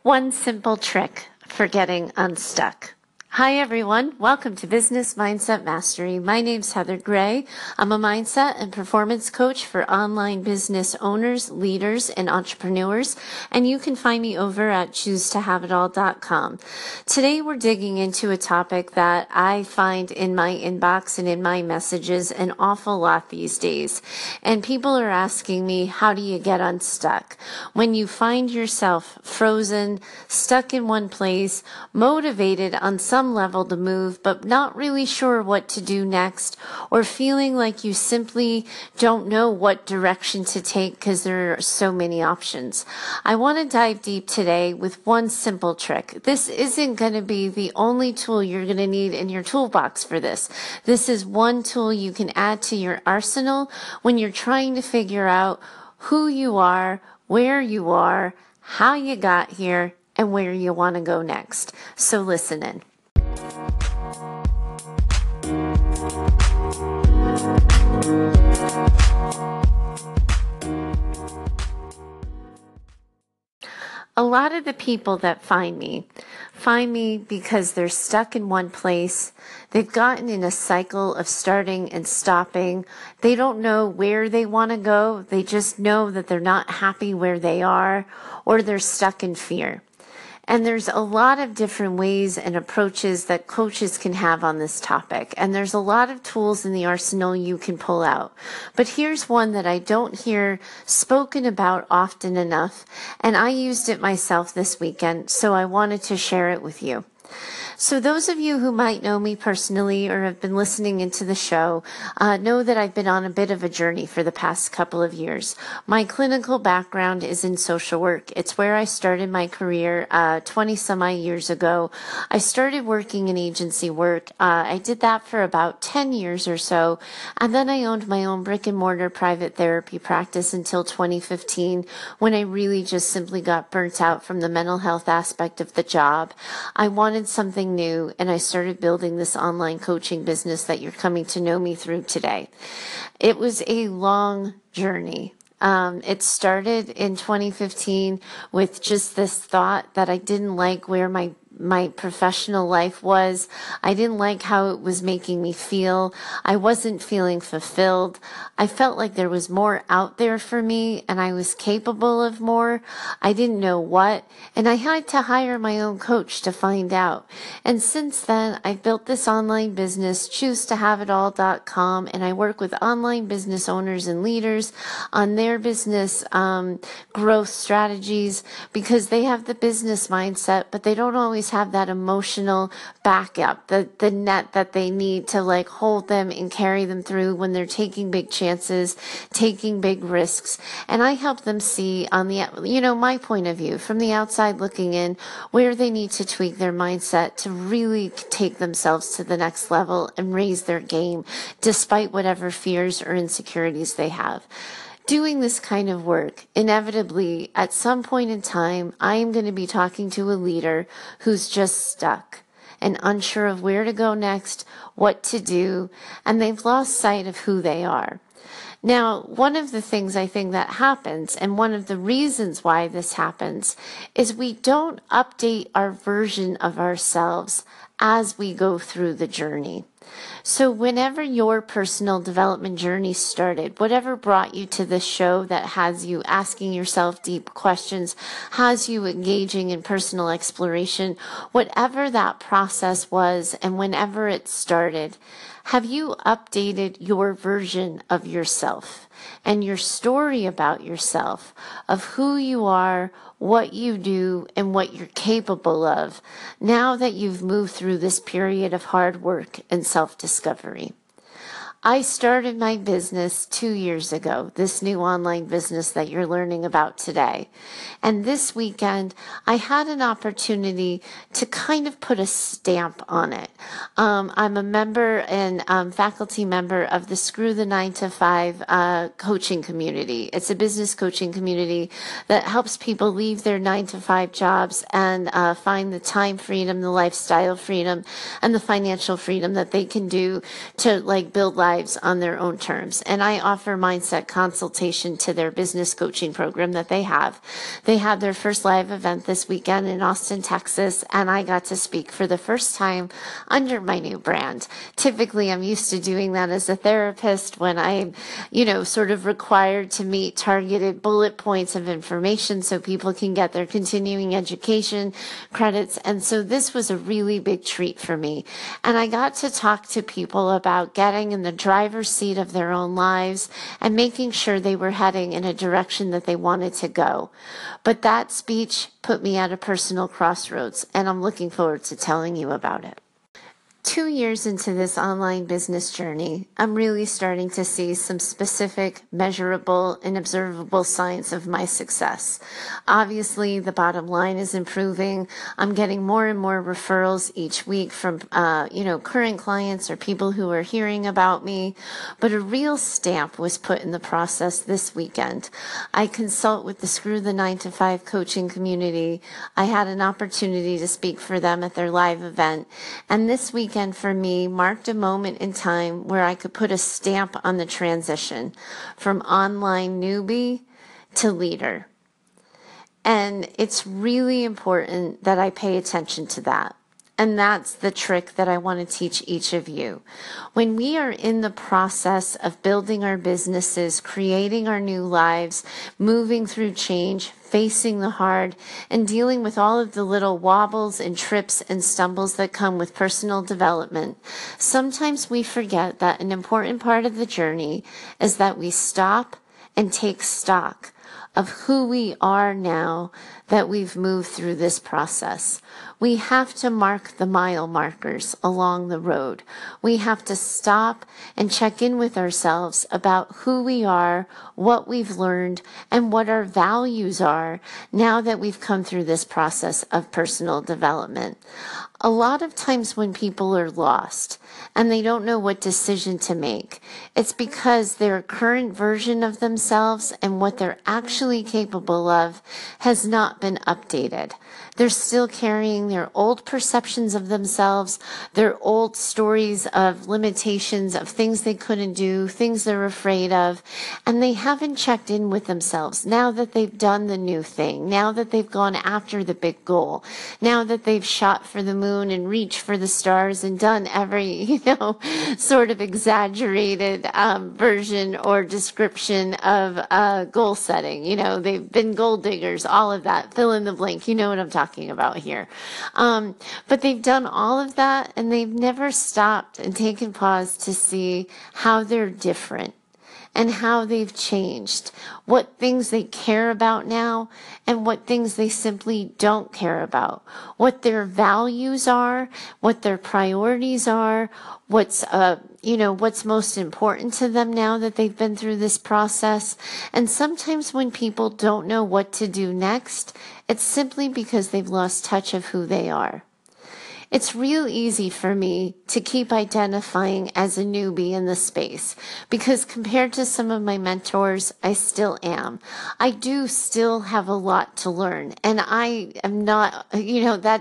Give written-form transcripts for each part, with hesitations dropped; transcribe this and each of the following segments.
One simple trick for getting unstuck. Hi everyone, welcome to Business Mindset Mastery. My name's Heather Gray. I'm a mindset and performance coach for online business owners, leaders, and entrepreneurs, and you can find me over at choosetohaveitall.com. Today we're digging into a topic that I find in my inbox and in my messages an awful lot these days. And people are asking me, how do you get unstuck? When you find yourself frozen, stuck in one place, motivated on some level to move, but not really sure what to do next, or feeling like you simply don't know what direction to take because there are so many options. I want to dive deep today with one simple trick. This isn't going to be the only tool you're going to need in your toolbox for this. This is one tool you can add to your arsenal when you're trying to figure out who you are, where you are, how you got here, and where you want to go next. So listen in. A lot of the people that find me because they're stuck in one place. They've gotten in a cycle of starting and stopping. They don't know where they want to go. They just know that they're not happy where they are, or they're stuck in fear. And there's a lot of different ways and approaches that coaches can have on this topic. And there's a lot of tools in the arsenal you can pull out. But here's one that I don't hear spoken about often enough. And I used it myself this weekend, so I wanted to share it with you. So those of you who might know me personally or have been listening into the show know that I've been on a bit of a journey for the past couple of years. My clinical background is in social work. It's where I started my career 20 some odd years ago. I started working in agency work. I did that for about 10 years or so, and then I owned my own brick and mortar private therapy practice until 2015, when I really just simply got burnt out from the mental health aspect of the job. I wanted something new, and I started building this online coaching business that you're coming to know me through today. It was a long journey. It started in 2015 with just this thought that I didn't like where my professional life was. I didn't like how it was making me feel. I wasn't feeling fulfilled. I felt like there was more out there for me and I was capable of more. I didn't know what, and I had to hire my own coach to find out. And since then, I've built this online business, choosetohaveitall.com, and I work with online business owners and leaders on their business growth strategies, because they have the business mindset, but they don't always have that emotional backup, the net that they need to like hold them and carry them through when they're taking big chances, taking big risks. And I help them see on the, my point of view from the outside looking in, where they need to tweak their mindset to really take themselves to the next level and raise their game despite whatever fears or insecurities they have. Doing this kind of work, inevitably, at some point in time, I am going to be talking to a leader who's just stuck and unsure of where to go next, what to do, and they've lost sight of who they are. Now, one of the things I think that happens, and one of the reasons why this happens, is we don't update our version of ourselves as we go through the journey. So whenever your personal development journey started, whatever brought you to this show that has you asking yourself deep questions, has you engaging in personal exploration, whatever that process was and whenever it started, have you updated your version of yourself and your story about yourself, of who you are, what you do, and what you're capable of, now that you've moved through this period of hard work and self-discovery? I started my business 2 years ago, this new online business that you're learning about today. And this weekend, I had an opportunity to kind of put a stamp on it. I'm a member and faculty member of the Screw the 9 to 5 coaching community. It's a business coaching community that helps people leave their 9 to 5 jobs and find the time freedom, the lifestyle freedom, and the financial freedom that they can do to like build lives on their own terms. And I offer mindset consultation to their business coaching program that they have. They had their first live event this weekend in Austin, Texas, and I got to speak for the first time under my new brand. Typically, I'm used to doing that as a therapist when I'm, sort of required to meet targeted bullet points of information so people can get their continuing education credits. And so this was a really big treat for me. And I got to talk to people about getting in the driver's seat of their own lives and making sure they were heading in a direction that they wanted to go. But that speech put me at a personal crossroads, and I'm looking forward to telling you about it. 2 years into this online business journey, I'm really starting to see some specific, measurable, and observable signs of my success. Obviously, the bottom line is improving. I'm getting more and more referrals each week from, current clients or people who are hearing about me. But a real stamp was put in the process this weekend. I consult with the Screw the 9 to 5 coaching community. I had an opportunity to speak for them at their live event. And this weekend, for me, marked a moment in time where I could put a stamp on the transition from online newbie to leader. And it's really important that I pay attention to that. And that's the trick that I want to teach each of you. When we are in the process of building our businesses, creating our new lives, moving through change, facing the hard, and dealing with all of the little wobbles and trips and stumbles that come with personal development, sometimes we forget that an important part of the journey is that we stop and take stock of who we are now that we've moved through this process. We have to mark the mile markers along the road. We have to stop and check in with ourselves about who we are, what we've learned, and what our values are now that we've come through this process of personal development. A lot of times when people are lost and they don't know what decision to make, it's because their current version of themselves and what they're actually capable of has not been updated. They're still carrying their old perceptions of themselves, their old stories of limitations, of things they couldn't do, things they're afraid of, and they haven't checked in with themselves now that they've done the new thing, now that they've gone after the big goal, now that they've shot for the moon and reached for the stars and done every, sort of exaggerated version or description of goal setting. They've been goal diggers, all of that, fill in the blank. You know what I'm talking about here. But they've done all of that and they've never stopped and taken pause to see how they're different and how they've changed, what things they care about now and what things they simply don't care about, what their values are, what their priorities are, what's most important to them now that they've been through this process. And sometimes when people don't know what to do next, it's simply because they've lost touch of who they are. It's real easy for me to keep identifying as a newbie in the space because compared to some of my mentors, I still am. I do still have a lot to learn, and I am not, that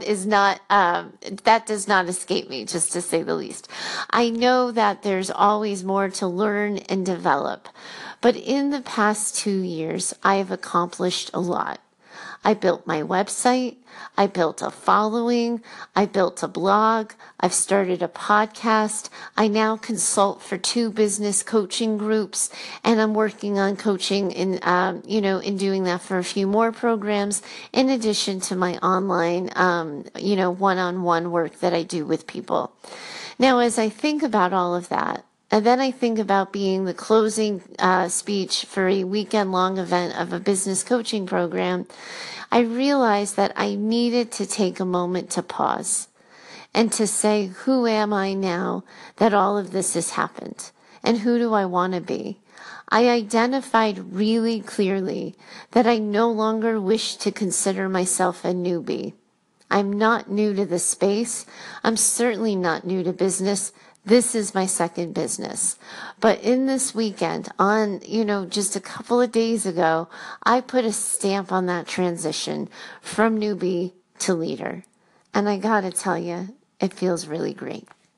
does not escape me, just to say the least. I know that there's always more to learn and develop, but in the past 2 years, I have accomplished a lot. I built my website, I built a following, I built a blog, I've started a podcast, I now consult for 2 business coaching groups, and I'm working on coaching in doing that for a few more programs, in addition to my online, one-on-one work that I do with people. Now, as I think about all of that, and then I think about being the closing speech for a weekend-long event of a business coaching program, I realized that I needed to take a moment to pause and to say, who am I now that all of this has happened? And who do I want to be? I identified really clearly that I no longer wish to consider myself a newbie. I'm not new to the space. I'm certainly not new to business. This is my second business. But in this weekend, on, just a couple of days ago, I put a stamp on that transition from newbie to leader. And I gotta tell you, it feels really great.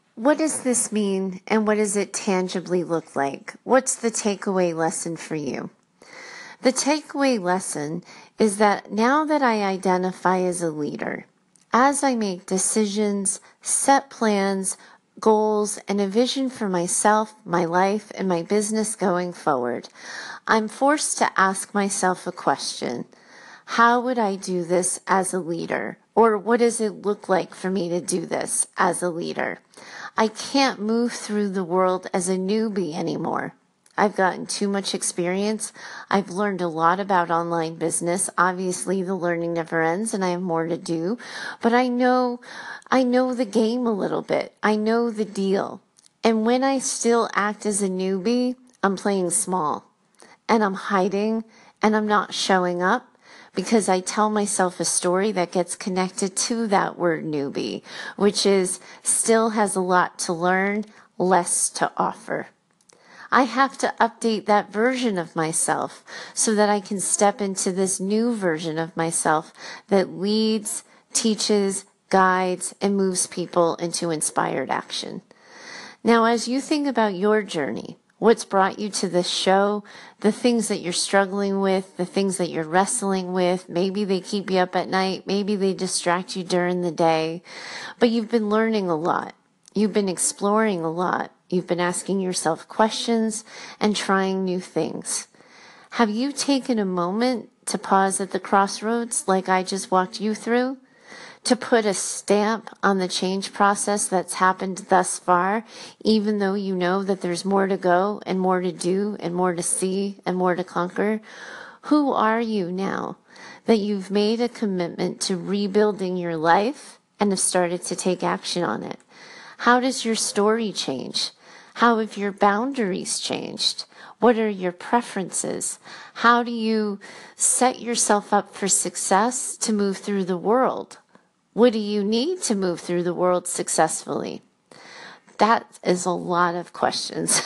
What does this mean, and what does it tangibly look like? What's the takeaway lesson for you? The takeaway lesson is that now that I identify as a leader, as I make decisions, set plans, goals, and a vision for myself, my life, and my business going forward, I'm forced to ask myself a question. How would I do this as a leader? Or what does it look like for me to do this as a leader? I can't move through the world as a newbie anymore. I've gotten too much experience. I've learned a lot about online business. Obviously, the learning never ends and I have more to do, but I know the game a little bit. I know the deal. And when I still act as a newbie, I'm playing small and I'm hiding and I'm not showing up, because I tell myself a story that gets connected to that word newbie, which is still has a lot to learn, less to offer. I have to update that version of myself so that I can step into this new version of myself that leads, teaches, guides, and moves people into inspired action. Now, as you think about your journey, what's brought you to this show, the things that you're struggling with, the things that you're wrestling with. Maybe they keep you up at night. Maybe they distract you during the day. But you've been learning a lot. You've been exploring a lot. You've been asking yourself questions and trying new things. Have you taken a moment to pause at the crossroads like I just walked you through? To put a stamp on the change process that's happened thus far, even though you know that there's more to go and more to do and more to see and more to conquer? Who are you now that you've made a commitment to rebuilding your life and have started to take action on it? How does your story change? How have your boundaries changed? What are your preferences? How do you set yourself up for success to move through the world? What do you need to move through the world successfully? That is a lot of questions.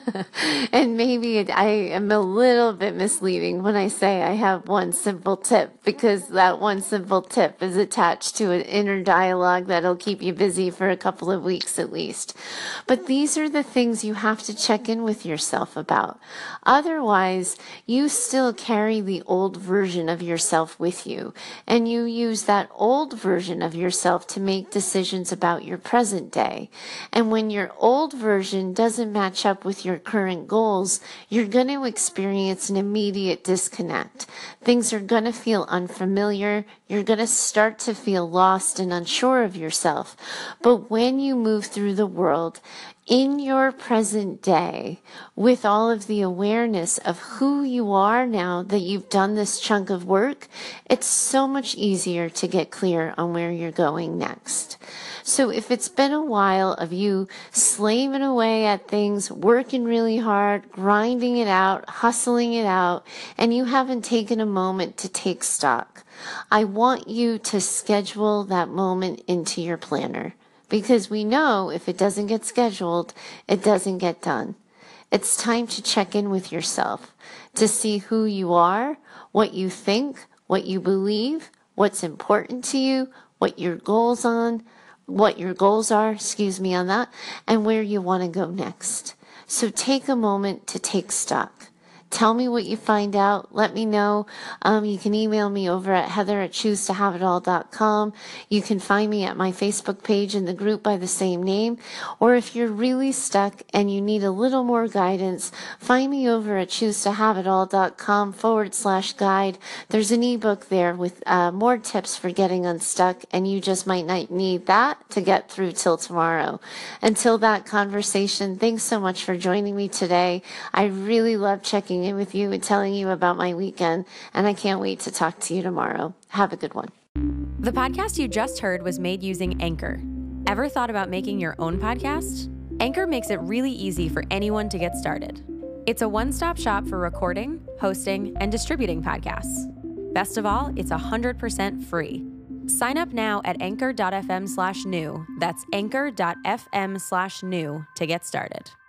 And maybe I am a little bit misleading when I say I have one simple tip, because that one simple tip is attached to an inner dialogue that'll keep you busy for a couple of weeks at least. But these are the things you have to check in with yourself about. Otherwise, you still carry the old version of yourself with you, and you use that old version of yourself to make decisions about your present day. And when your old version doesn't match up with your current goals, you're going to experience an immediate disconnect. Things are going to feel unfamiliar. You're going to start to feel lost and unsure of yourself. But when you move through the world in your present day, with all of the awareness of who you are now that you've done this chunk of work, it's so much easier to get clear on where you're going next. So if it's been a while of you slaving away at things, working really hard, grinding it out, hustling it out, and you haven't taken a moment to take stock, I want you to schedule that moment into your planner. Because we know if it doesn't get scheduled, it doesn't get done. It's time to check in with yourself to see who you are, what you think, what you believe, what's important to you, what your goals are, on that, and where you want to go next. So take a moment to take stock. Tell me what you find out. Let me know. You can email me over at heather@choosetohaveitall.com. You can find me at my Facebook page in the group by the same name. Or if you're really stuck and you need a little more guidance, find me over at choosetohaveitall.com/guide. There's an ebook there with more tips for getting unstuck, and you just might not need that to get through till tomorrow. Until that conversation, thanks so much for joining me today. I really love checking in with you and telling you about my weekend, and I can't wait to talk to you tomorrow. Have a good one. The podcast you just heard was made using Anchor. Ever thought about making your own podcast? Anchor makes it really easy for anyone to get started. It's a one-stop shop for recording, hosting, and distributing podcasts. Best of all, it's 100% free. Sign up now at anchor.fm/new. That's anchor.fm/new to get started.